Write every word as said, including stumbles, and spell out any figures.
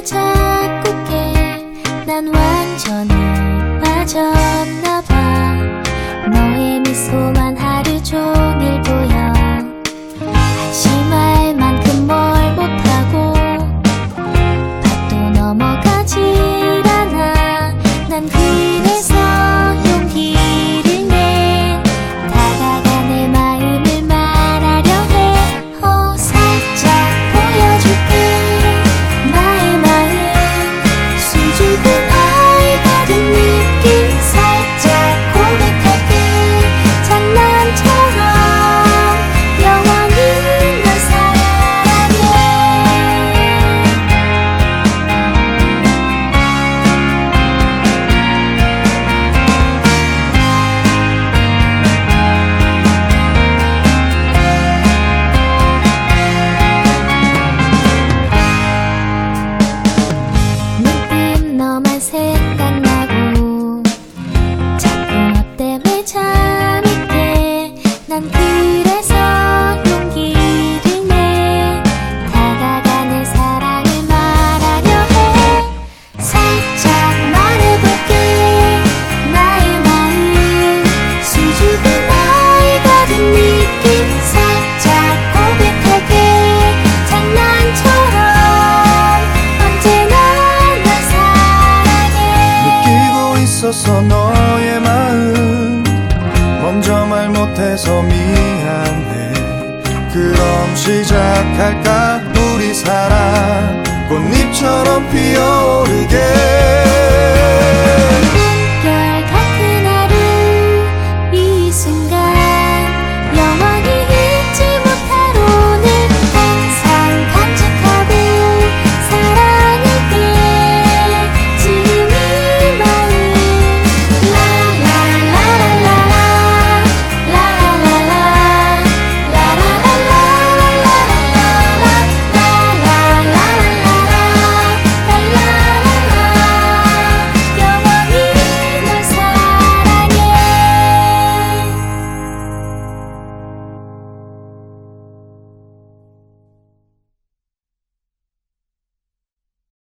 자꾸 깨 난 완전히 빠졌나봐. 너의 미소만 하루 종일 보여. 한심할 만큼 뭘 못하고 밭도 넘어가질 않아. 난 그래서 용기를 내 다가가 내 마음을 말하려 해. 어, 살짝 보여줄게. 나의 마음 수줍은 아이 같은 느낌 살짝 고백할게. 장난처럼 영원히 널 사랑해. 문득 너만 생각나고 자꾸 너 때문에 잠이 깨. 난 그래서 용기를 내 다가가 내 사랑을 말하려 해. 살짝 말해볼게. 나의 마음 수줍은 아이 같은 느낌 살짝 고백할게. 장난처럼 언제나 널 사랑해. 느끼고 있었어 너의 마음. 먼저 말 못해서 미안해. 그럼 시작할까 우리 사랑 꽃잎처럼 피어오르게.